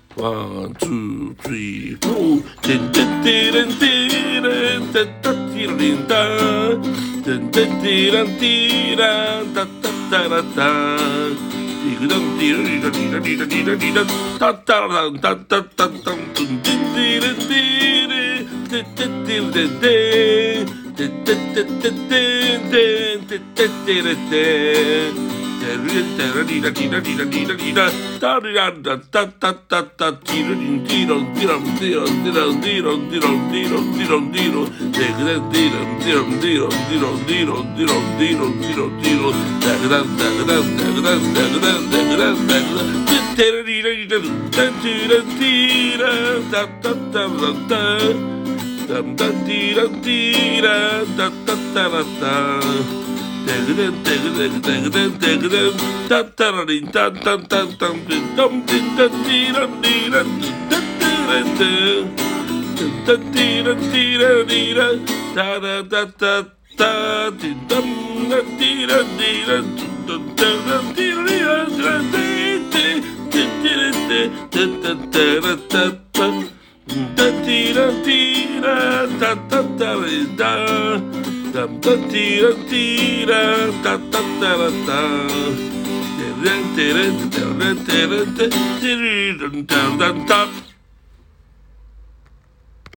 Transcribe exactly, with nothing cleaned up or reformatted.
One, two, three, four. Din din din din din din din din din din din din da da da da da. Din din din din din din din din da da da da da da da. Din din din din din din din din din din din. Dum dum tira tira da da da da da. Dun dun dun dun dun dun dun dun dun.